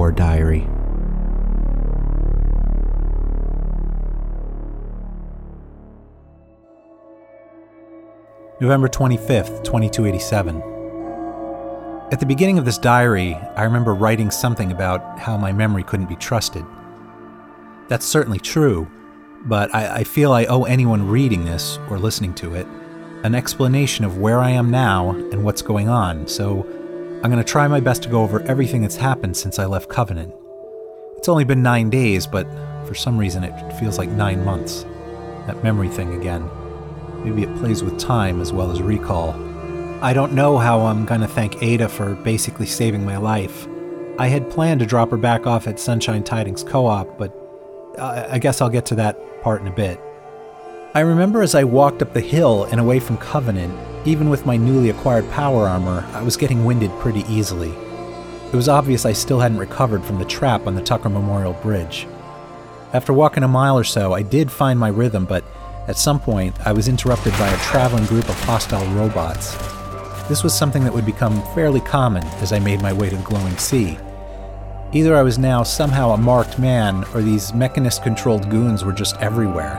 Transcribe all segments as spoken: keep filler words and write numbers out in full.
War Diary. November twenty-fifth, twenty-two eighty-seven. At the beginning of this diary, I remember writing something about how my memory couldn't be trusted. That's certainly true, but I, I feel I owe anyone reading this, or listening to it, an explanation of where I am now and what's going on, so I'm going to try my best to go over everything that's happened since I left Covenant. It's only been nine days, but for some reason it feels like nine months. That memory thing again. Maybe it plays with time as well as recall. I don't know how I'm going to thank Ada for basically saving my life. I had planned to drop her back off at Sunshine Tidings Co-op, but I guess I'll get to that part in a bit. I remember as I walked up the hill and away from Covenant, even with my newly acquired power armor, I was getting winded pretty easily. It was obvious I still hadn't recovered from the trap on the Tucker Memorial Bridge. After walking a mile or so, I did find my rhythm, but at some point, I was interrupted by a traveling group of hostile robots. This was something that would become fairly common as I made my way to the glowing sea. Either I was now somehow a marked man, or these mechanist-controlled goons were just everywhere.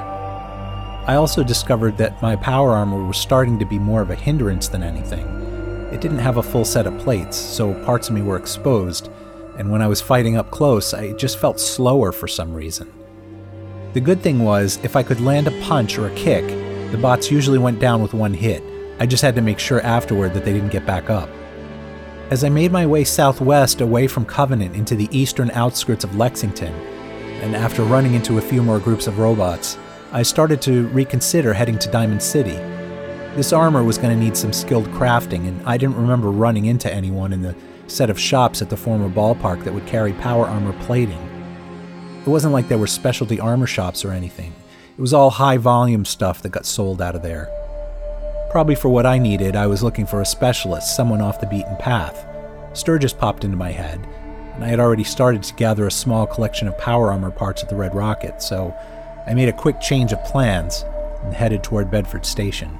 I also discovered that my power armor was starting to be more of a hindrance than anything. It didn't have a full set of plates, so parts of me were exposed, and when I was fighting up close, I just felt slower for some reason. The good thing was, if I could land a punch or a kick, the bots usually went down with one hit. I just had to make sure afterward that they didn't get back up. As I made my way southwest away from Covenant into the eastern outskirts of Lexington, and after running into a few more groups of robots, I started to reconsider heading to Diamond City. This armor was going to need some skilled crafting, and I didn't remember running into anyone in the set of shops at the former ballpark that would carry power armor plating. It wasn't like there were specialty armor shops or anything. It was all high-volume stuff that got sold out of there. Probably for what I needed, I was looking for a specialist, someone off the beaten path. Sturgis popped into my head, and I had already started to gather a small collection of power armor parts at the Red Rocket, so I made a quick change of plans and headed toward Bedford Station.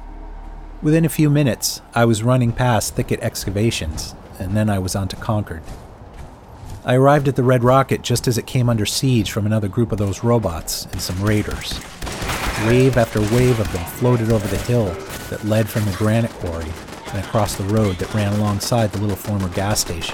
Within a few minutes, I was running past Thicket Excavations, and then I was on to Concord. I arrived at the Red Rocket just as it came under siege from another group of those robots and some raiders. Wave after wave of them floated over the hill that led from the granite quarry and across the road that ran alongside the little former gas station.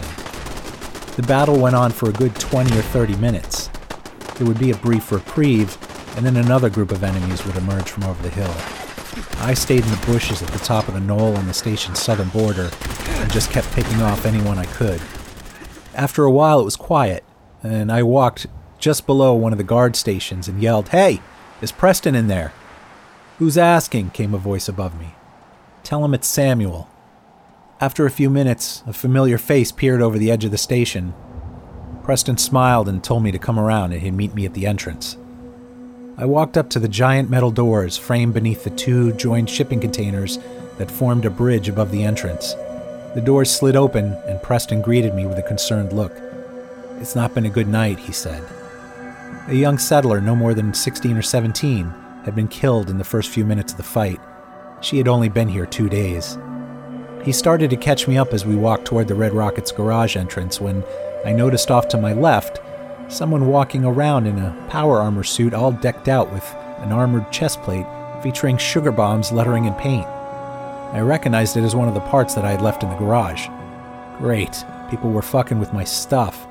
The battle went on for a good twenty or thirty minutes. There would be a brief reprieve, and then another group of enemies would emerge from over the hill. I stayed in the bushes at the top of the knoll on the station's southern border and just kept picking off anyone I could. After a while, it was quiet, and I walked just below one of the guard stations and yelled, "Hey, is Preston in there?" "Who's asking?" came a voice above me. "Tell him it's Samuel." After a few minutes, a familiar face peered over the edge of the station. Preston smiled and told me to come around and he'd meet me at the entrance. I walked up to the giant metal doors framed beneath the two joined shipping containers that formed a bridge above the entrance. The doors slid open, and Preston greeted me with a concerned look. "It's not been a good night," he said. A young settler, no more than sixteen or seventeen, had been killed in the first few minutes of the fight. She had only been here two days. He started to catch me up as we walked toward the Red Rocket's garage entrance when I noticed off to my left someone walking around in a power armor suit all decked out with an armored chest plate featuring sugar bombs lettering in paint. I recognized it as one of the parts that I had left in the garage. Great, people were fucking with my stuff.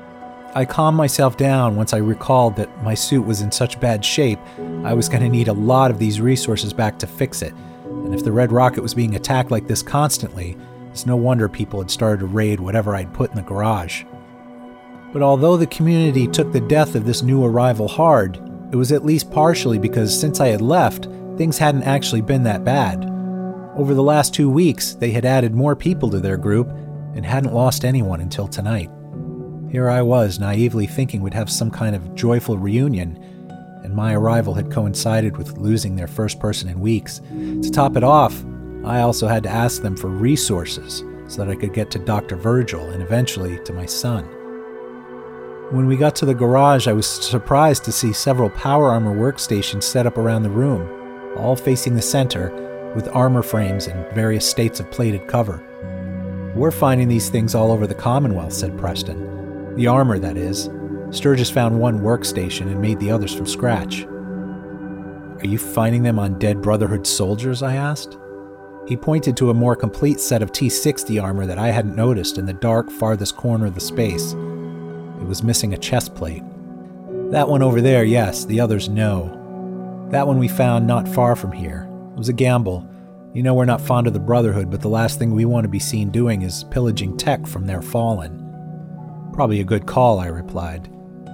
I calmed myself down once I recalled that my suit was in such bad shape I was going to need a lot of these resources back to fix it, and if the Red Rocket was being attacked like this constantly, it's no wonder people had started to raid whatever I'd put in the garage. But although the community took the death of this new arrival hard, it was at least partially because since I had left, things hadn't actually been that bad. Over the last two weeks, they had added more people to their group and hadn't lost anyone until tonight. Here I was, naively thinking we'd have some kind of joyful reunion, and my arrival had coincided with losing their first person in weeks. To top it off, I also had to ask them for resources so that I could get to Doctor Virgil and eventually to my son. When we got to the garage, I was surprised to see several power armor workstations set up around the room, all facing the center, with armor frames in various states of plated cover. "We're finding these things all over the Commonwealth," said Preston. The armor, that is. Sturgis found one workstation and made the others from scratch. Are you finding them on dead Brotherhood soldiers? I asked. He pointed to a more complete set of T sixty armor that I hadn't noticed in the dark, farthest corner of the space. It was missing a chest plate. That one over there, yes. The others, no. That one we found not far from here. It was a gamble. You know we're not fond of the Brotherhood, but the last thing we want to be seen doing is pillaging tech from their fallen. Probably a good call, I replied.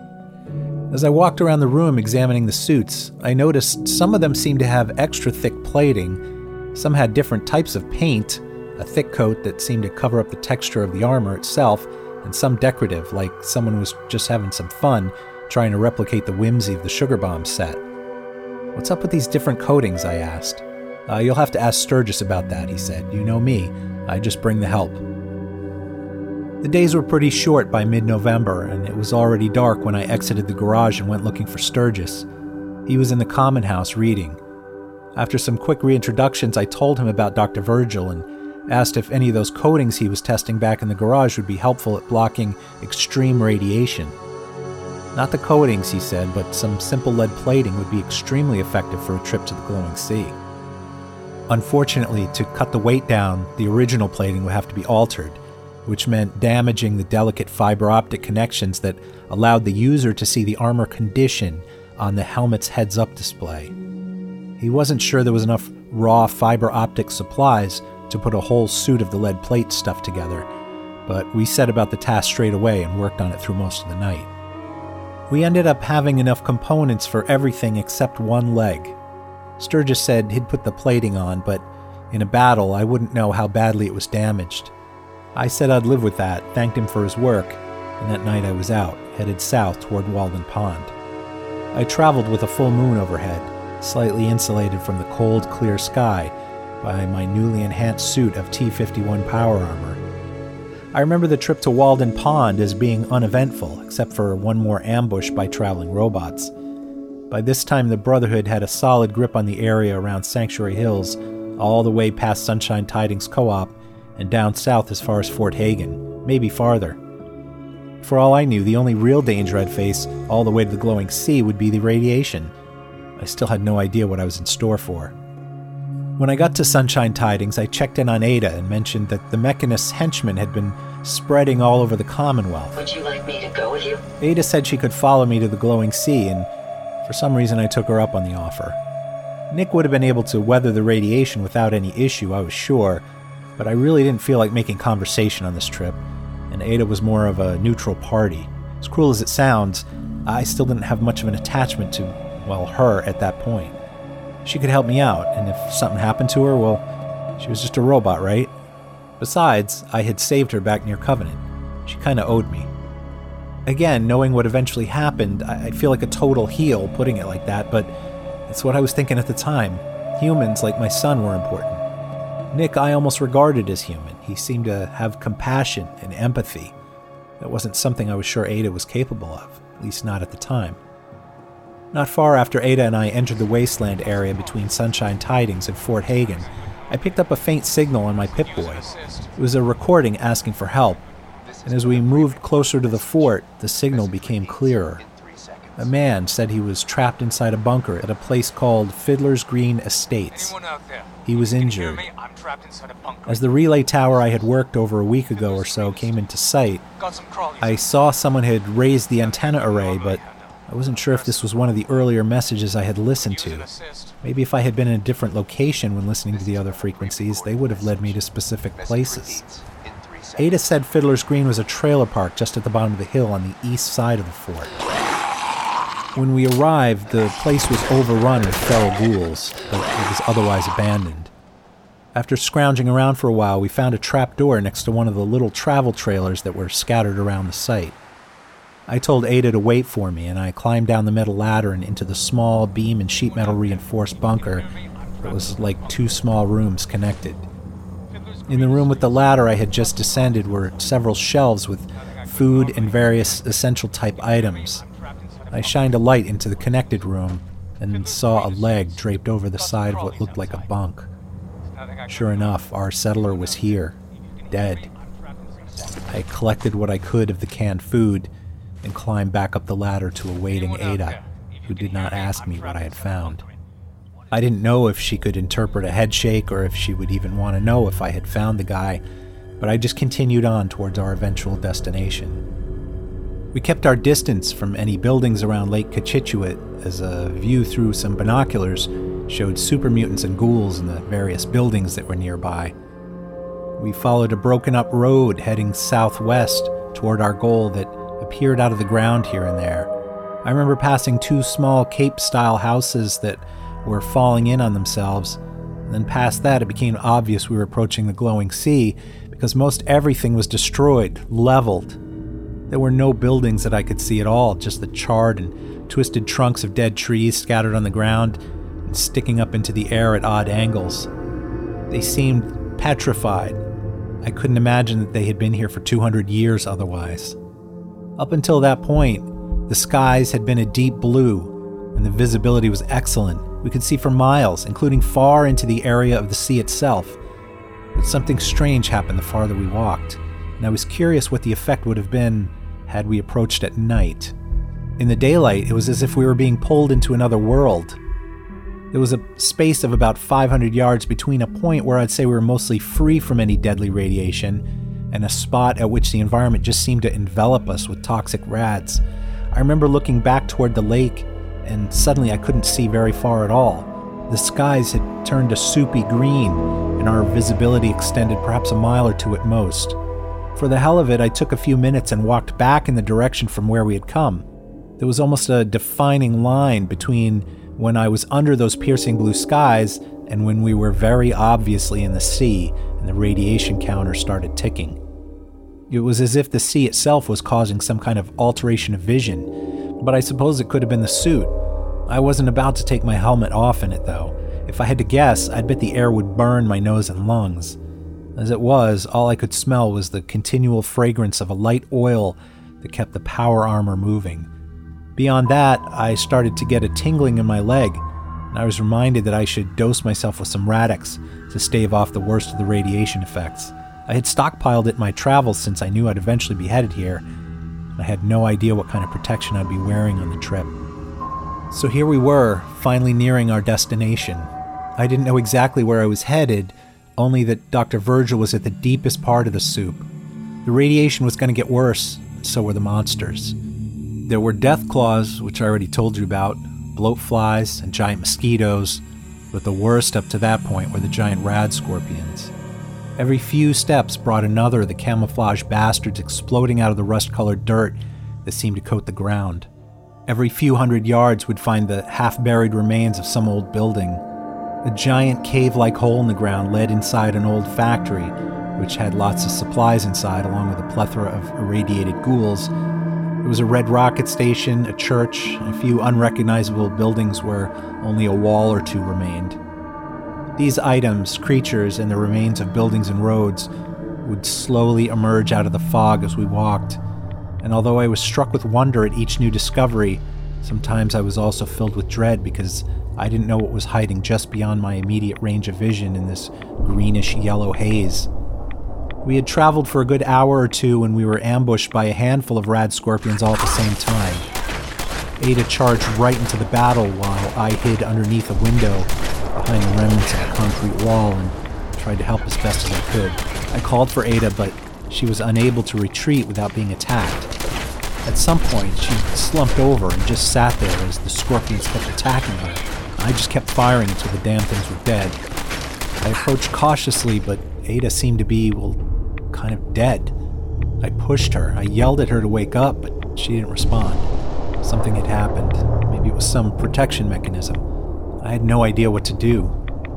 As I walked around the room examining the suits, I noticed some of them seemed to have extra thick plating. Some had different types of paint, a thick coat that seemed to cover up the texture of the armor itself, and some decorative, like someone was just having some fun, trying to replicate the whimsy of the Sugar Bomb set. What's up with these different coatings, I asked. Uh, you'll have to ask Sturgis about that, he said. You know me. I just bring the help. The days were pretty short by mid-November, and it was already dark when I exited the garage and went looking for Sturgis. He was in the common house reading. After some quick reintroductions, I told him about Doctor Virgil and asked if any of those coatings he was testing back in the garage would be helpful at blocking extreme radiation. Not the coatings, he said, but some simple lead plating would be extremely effective for a trip to the glowing sea. Unfortunately, to cut the weight down, the original plating would have to be altered, which meant damaging the delicate fiber optic connections that allowed the user to see the armor condition on the helmet's heads-up display. He wasn't sure there was enough raw fiber optic supplies to put a whole suit of the lead plate stuff together, but we set about the task straight away and worked on it through most of the night. We ended up having enough components for everything except one leg. Sturgis said he'd put the plating on, but in a battle I wouldn't know how badly it was damaged. I said I'd live with that, thanked him for his work, and that night I was out, headed south toward Walden Pond. I traveled with a full moon overhead, slightly insulated from the cold, clear sky by my newly enhanced suit of T fifty-one power armor. I remember the trip to Walden Pond as being uneventful, except for one more ambush by traveling robots. By this time, the Brotherhood had a solid grip on the area around Sanctuary Hills, all the way past Sunshine Tidings Co-op, and down south as far as Fort Hagen, maybe farther. For all I knew, the only real danger I'd face all the way to the glowing sea would be the radiation. I still had no idea what I was in store for. When I got to Sunshine Tidings, I checked in on Ada and mentioned that the Mechanist's henchmen had been spreading all over the Commonwealth. Would you like me to go with you? Ada said she could follow me to the glowing sea, and for some reason I took her up on the offer. Nick would have been able to weather the radiation without any issue, I was sure, but I really didn't feel like making conversation on this trip, and Ada was more of a neutral party. As cruel as it sounds, I still didn't have much of an attachment to, well, her at that point. She could help me out, and if something happened to her, well, she was just a robot, right? Besides, I had saved her back near Covenant. She kinda owed me. Again, knowing what eventually happened, I feel like a total heel putting it like that, but it's what I was thinking at the time. Humans, like my son, were important. Nick I almost regarded as human. He seemed to have compassion and empathy. That wasn't something I was sure Ada was capable of, at least not at the time. Not far after Ada and I entered the wasteland area between Sunshine Tidings and Fort Hagen, I picked up a faint signal on my Pip-Boy. It was a recording asking for help, and as we moved closer to the fort, the signal became clearer. A man said he was trapped inside a bunker at a place called Fiddler's Green Estates. He was injured. As the relay tower I had worked over a week ago or so came into sight, I saw someone had raised the antenna array, but I wasn't sure if this was one of the earlier messages I had listened to. Maybe if I had been in a different location when listening to the other frequencies, they would have led me to specific places. Ada said Fiddler's Green was a trailer park just at the bottom of the hill on the east side of the fort. When we arrived, the place was overrun with feral ghouls, but it was otherwise abandoned. After scrounging around for a while, we found a trapdoor next to one of the little travel trailers that were scattered around the site. I told Ada to wait for me, and I climbed down the metal ladder and into the small beam and sheet metal reinforced bunker that was like two small rooms connected. In the room with the ladder I had just descended were several shelves with food and various essential type items. I shined a light into the connected room and saw a leg draped over the side of what looked like a bunk. Sure enough, our settler was here, dead. I collected what I could of the canned food and climbed back up the ladder to a waiting Ada, who did not ask me what I had found. I didn't know if she could interpret a headshake or if she would even want to know if I had found the guy, but I just continued on towards our eventual destination. We kept our distance from any buildings around Lake Cochituate, as a view through some binoculars showed super mutants and ghouls in the various buildings that were nearby. We followed a broken-up road heading southwest toward our goal that appeared out of the ground here and there. I remember passing two small Cape-style houses that were falling in on themselves, and then past that it became obvious we were approaching the glowing sea because most everything was destroyed, leveled. There were no buildings that I could see at all, just the charred and twisted trunks of dead trees scattered on the ground and sticking up into the air at odd angles. They seemed petrified. I couldn't imagine that they had been here for two hundred years otherwise. Up until that point, the skies had been a deep blue, and the visibility was excellent. We could see for miles, including far into the area of the sea itself. But something strange happened the farther we walked, and I was curious what the effect would have been had we approached at night. In the daylight, it was as if we were being pulled into another world. There was a space of about five hundred yards between a point where I'd say we were mostly free from any deadly radiation and a spot at which the environment just seemed to envelop us with toxic rads. I remember looking back toward the lake, and suddenly I couldn't see very far at all. The skies had turned a soupy green, and our visibility extended perhaps a mile or two at most. For the hell of it, I took a few minutes and walked back in the direction from where we had come. There was almost a defining line between when I was under those piercing blue skies and when we were very obviously in the sea and the radiation counter started ticking. It was as if the sea itself was causing some kind of alteration of vision, but I suppose it could have been the suit. I wasn't about to take my helmet off in it, though. If I had to guess, I'd bet the air would burn my nose and lungs. As it was, all I could smell was the continual fragrance of a light oil that kept the power armor moving. Beyond that, I started to get a tingling in my leg, and I was reminded that I should dose myself with some Radix to stave off the worst of the radiation effects. I had stockpiled it in my travels since I knew I'd eventually be headed here. I had no idea what kind of protection I'd be wearing on the trip. So here we were, finally nearing our destination. I didn't know exactly where I was headed, only that Doctor Virgil was at the deepest part of the soup. The radiation was going to get worse, so were the monsters. There were death claws, which I already told you about, bloat flies, and giant mosquitoes, but the worst up to that point were the giant rad scorpions. Every few steps brought another of the camouflage bastards exploding out of the rust-colored dirt that seemed to coat the ground. Every few hundred yards would find the half-buried remains of some old building. A giant cave-like hole in the ground led inside an old factory, which had lots of supplies inside, along with a plethora of irradiated ghouls. There was a red rocket station, a church, and a few unrecognizable buildings where only a wall or two remained. These items, creatures, and the remains of buildings and roads would slowly emerge out of the fog as we walked, and although I was struck with wonder at each new discovery, sometimes I was also filled with dread because I didn't know what was hiding just beyond my immediate range of vision in this greenish-yellow haze. We had traveled for a good hour or two when we were ambushed by a handful of rad scorpions all at the same time. Ada charged right into the battle while I hid underneath a window behind the remnants of a concrete wall and tried to help as best as I could. I called for Ada, but she was unable to retreat without being attacked. At some point, she slumped over and just sat there as the scorpions kept attacking her. I just kept firing until the damn things were dead. I approached cautiously, but Ada seemed to be, well, kind of dead. I pushed her. I yelled at her to wake up, but she didn't respond. Something had happened. Maybe it was some protection mechanism. I had no idea what to do.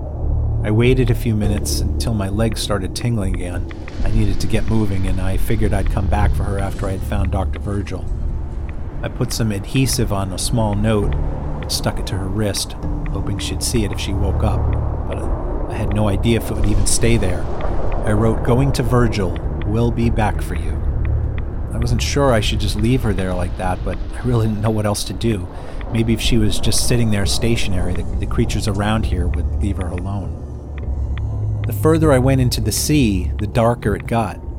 I waited a few minutes until my legs started tingling again. I needed to get moving, and I figured I'd come back for her after I had found Doctor Virgil. I put some adhesive on a small note and stuck it to her wrist, hoping she'd see it if she woke up, but I had no idea if it would even stay there. I wrote, "Going to Virgil, will be back for you." I wasn't sure I should just leave her there like that, but I really didn't know what else to do. Maybe if she was just sitting there stationary, the, the creatures around here would leave her alone. The further I went into the sea, the darker it got.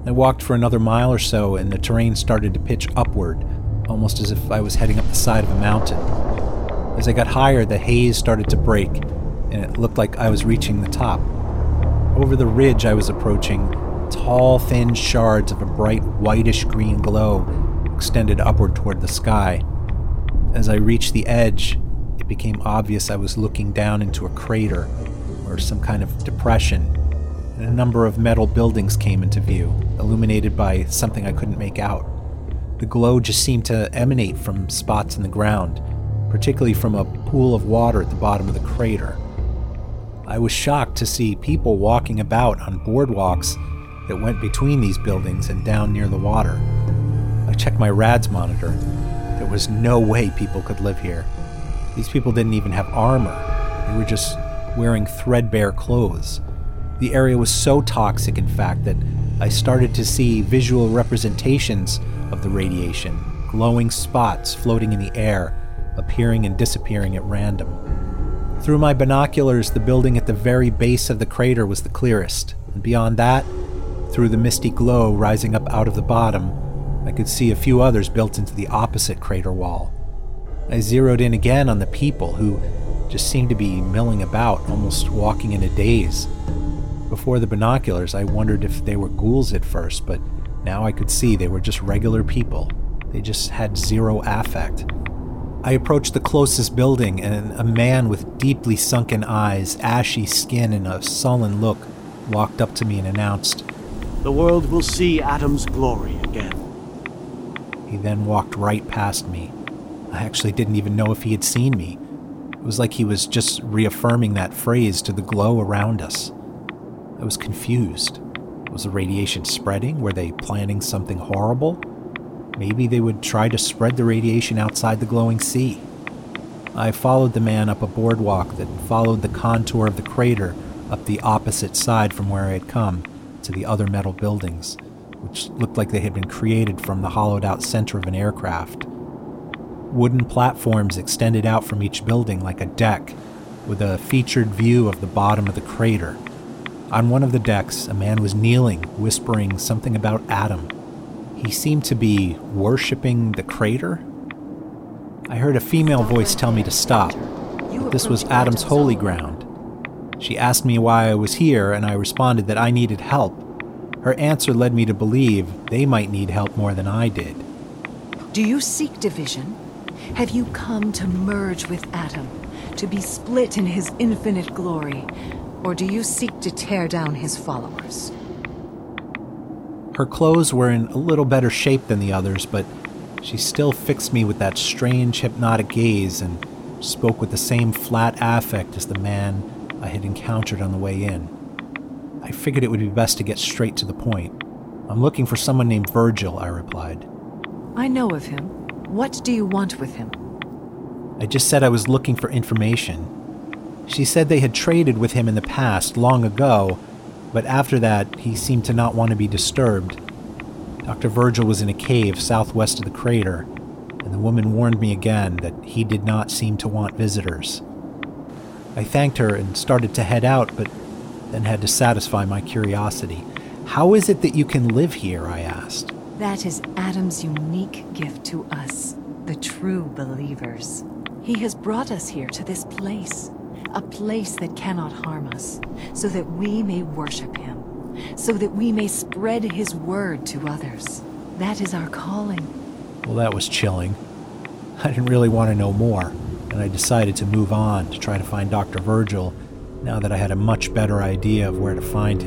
I walked for another mile or so, and the terrain started to pitch upward, almost as if I was heading up the side of a mountain. As I got higher, the haze started to break, and it looked like I was reaching the top. Over the ridge I was approaching, tall, thin shards of a bright whitish-green glow extended upward toward the sky. As I reached the edge, it became obvious I was looking down into a crater, or some kind of depression, and a number of metal buildings came into view, illuminated by something I couldn't make out. The glow just seemed to emanate from spots in the ground, particularly from a pool of water at the bottom of the crater. I was shocked to see people walking about on boardwalks that went between these buildings and down near the water. I checked my RADS monitor. There was no way people could live here. These people didn't even have armor. They were just wearing threadbare clothes. The area was so toxic, in fact, that I started to see visual representations of the radiation, glowing spots floating in the air, appearing and disappearing at random. Through my binoculars, the building at the very base of the crater was the clearest, and beyond that, through the misty glow rising up out of the bottom, I could see a few others built into the opposite crater wall. I zeroed in again on the people, who just seemed to be milling about, almost walking in a daze. Before the binoculars, I wondered if they were ghouls at first, but now I could see they were just regular people. They just had zero affect. I approached the closest building, and a man with deeply sunken eyes, ashy skin, and a sullen look walked up to me and announced, "The world will see Adam's glory again." He then walked right past me. I actually didn't even know if he had seen me. It was like he was just reaffirming that phrase to the glow around us. I was confused. Was the radiation spreading? Were they planning something horrible? Maybe they would try to spread the radiation outside the glowing sea. I followed the man up a boardwalk that followed the contour of the crater up the opposite side from where I had come to the other metal buildings, which looked like they had been created from the hollowed-out center of an aircraft. Wooden platforms extended out from each building like a deck, with a featured view of the bottom of the crater. On one of the decks, a man was kneeling, whispering something about Adam. He seemed to be worshipping the crater. I heard a female voice tell me to stop, that this was Adam's holy ground. She asked me why I was here, and I responded that I needed help. Her answer led me to believe they might need help more than I did. Do you seek division? Have you come to merge with Adam, to be split in his infinite glory? Or do you seek to tear down his followers? Her clothes were in a little better shape than the others, but she still fixed me with that strange hypnotic gaze and spoke with the same flat affect as the man I had encountered on the way in. I figured it would be best to get straight to the point. "I'm looking for someone named Virgil," I replied. I know of him. What do you want with him? I just said I was looking for information. She said they had traded with him in the past, long ago, but after that, he seemed to not want to be disturbed. Doctor Virgil was in a cave southwest of the crater, and the woman warned me again that he did not seem to want visitors. I thanked her and started to head out, but then had to satisfy my curiosity. "How is it that you can live here?" I asked. That is Adam's unique gift to us, the true believers. He has brought us here to this place. A place that cannot harm us, so that we may worship him, so that we may spread his word to others. That is our calling. Well, that was chilling. I didn't really want to know more, and I decided to move on to try to find Doctor Virgil, now that I had a much better idea of where to find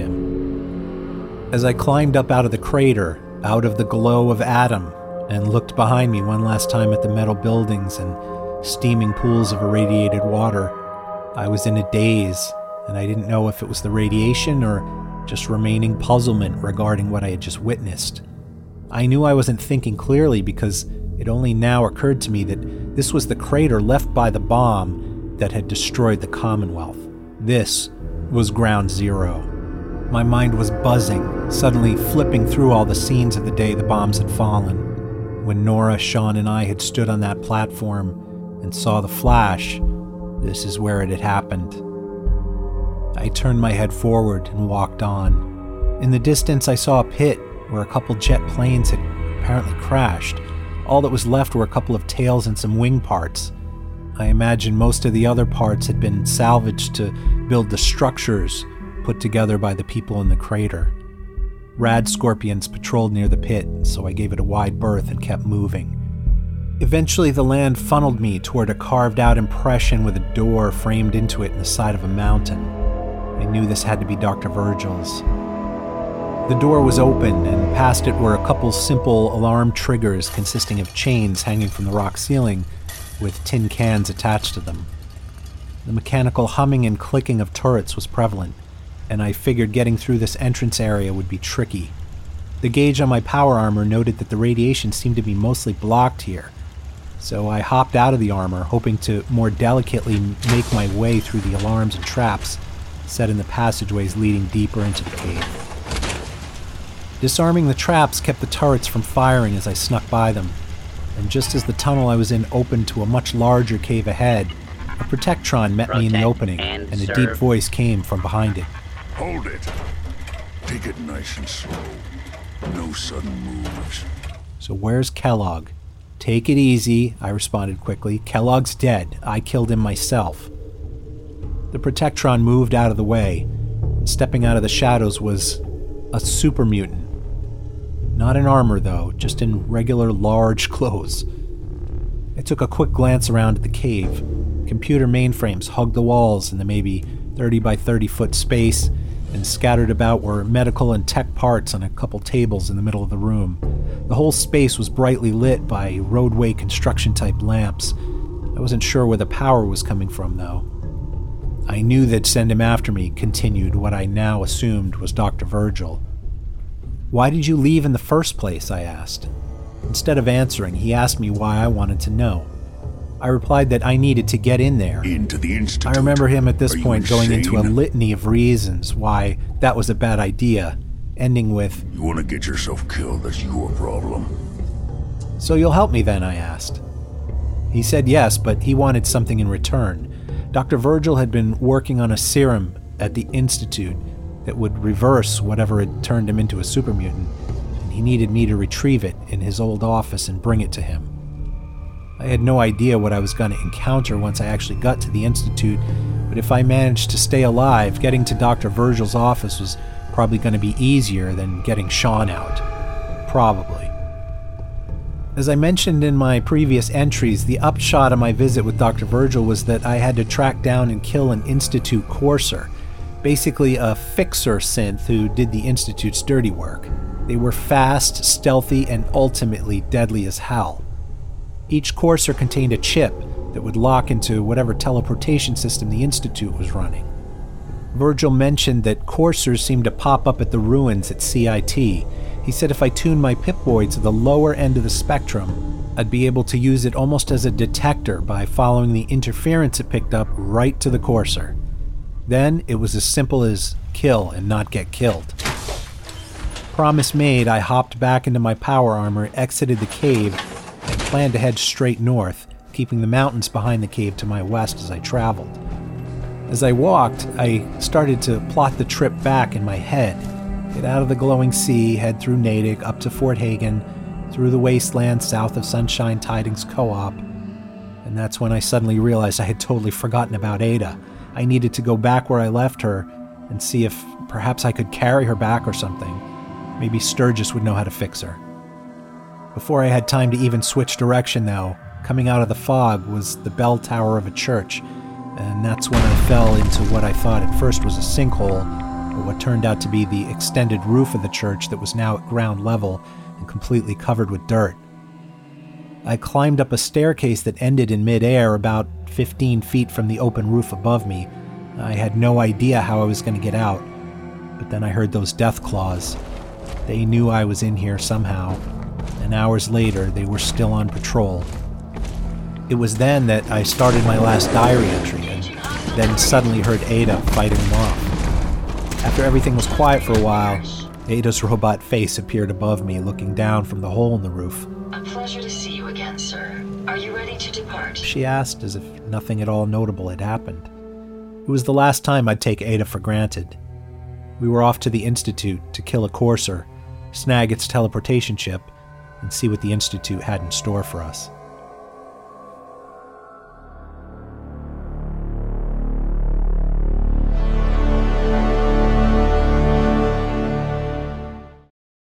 him. As I climbed up out of the crater, out of the glow of Adam, and looked behind me one last time at the metal buildings and steaming pools of irradiated water, I was in a daze, and I didn't know if it was the radiation or just remaining puzzlement regarding what I had just witnessed. I knew I wasn't thinking clearly because it only now occurred to me that this was the crater left by the bomb that had destroyed the Commonwealth. This was Ground Zero. My mind was buzzing, suddenly flipping through all the scenes of the day the bombs had fallen. When Nora, Sean, and I had stood on that platform and saw the flash, this is where it had happened. I turned my head forward and walked on. In the distance, I saw a pit where a couple jet planes had apparently crashed. All that was left were a couple of tails and some wing parts. I imagine most of the other parts had been salvaged to build the structures put together by the people in the crater. Rad scorpions patrolled near the pit, so I gave it a wide berth and kept moving. Eventually, the land funneled me toward a carved-out impression with a door framed into it in the side of a mountain. I knew this had to be Doctor Virgil's. The door was open, and past it were a couple simple alarm triggers consisting of chains hanging from the rock ceiling with tin cans attached to them. The mechanical humming and clicking of turrets was prevalent, and I figured getting through this entrance area would be tricky. The gauge on my power armor noted that the radiation seemed to be mostly blocked here, so I hopped out of the armor, hoping to more delicately make my way through the alarms and traps set in the passageways leading deeper into the cave. Disarming the traps kept the turrets from firing as I snuck by them, and just as the tunnel I was in opened to a much larger cave ahead, a Protectron met Protect me in the opening, and, and a serve. deep voice came from behind it. Hold it. Take it nice and slow. No sudden moves. So where's Kellogg? Take it easy, I responded quickly. Kellogg's dead. I killed him myself. The Protectron moved out of the way, and stepping out of the shadows was a super mutant. Not in armor, though, just in regular large clothes. I took a quick glance around at the cave. Computer mainframes hugged the walls in the maybe thirty by thirty foot space, and scattered about were medical and tech parts on a couple tables in the middle of the room. The whole space was brightly lit by roadway construction-type lamps. I wasn't sure where the power was coming from, though. I knew they'd send him after me, continued what I now assumed was Doctor Virgil. Why did you leave in the first place? I asked. Instead of answering, he asked me why I wanted to know. I replied that I needed to get in there. Into the institute. I remember him at this Are you point going into a insane? litany of reasons why that was a bad idea, ending with, You want to get yourself killed, that's your problem. "So you'll help me then?" I asked. He said yes, but he wanted something in return. Doctor Virgil had been working on a serum at the Institute that would reverse whatever had turned him into a super mutant, and he needed me to retrieve it in his old office and bring it to him. I had no idea what I was going to encounter once I actually got to the Institute, but if I managed to stay alive, getting to Doctor Virgil's office was probably going to be easier than getting Sean out. Probably. As I mentioned in my previous entries, the upshot of my visit with Doctor Virgil was that I had to track down and kill an Institute courser, basically a fixer synth who did the Institute's dirty work. They were fast, stealthy, and ultimately deadly as hell. Each courser contained a chip that would lock into whatever teleportation system the Institute was running. Virgil mentioned that coursers seemed to pop up at the ruins at C I T. He said if I tuned my Pip-Boy to the lower end of the spectrum, I'd be able to use it almost as a detector by following the interference it picked up right to the courser. Then it was as simple as kill and not get killed. Promise made, I hopped back into my power armor, exited the cave, and planned to head straight north, keeping the mountains behind the cave to my west as I traveled. As I walked, I started to plot the trip back in my head. Get out of the glowing sea, head through Natick, up to Fort Hagen, through the wasteland south of Sunshine Tidings Co-op. And that's when I suddenly realized I had totally forgotten about Ada. I needed to go back where I left her and see if perhaps I could carry her back or something. Maybe Sturgis would know how to fix her. Before I had time to even switch direction, though, coming out of the fog was the bell tower of a church, and that's when I fell into what I thought at first was a sinkhole, or what turned out to be the extended roof of the church that was now at ground level and completely covered with dirt. I climbed up a staircase that ended in midair about fifteen feet from the open roof above me. I had no idea how I was going to get out, but then I heard those death claws. They knew I was in here somehow, and hours later they were still on patrol. It was then that I started my last diary entry, and then suddenly heard Ada fighting them off. After everything was quiet for a while, Ada's robot face appeared above me, looking down from the hole in the roof. A pleasure to see you again, sir. Are you ready to depart? She asked, as if nothing at all notable had happened. It was the last time I'd take Ada for granted. We were off to the Institute to kill a courser, snag its teleportation chip, and see what the Institute had in store for us.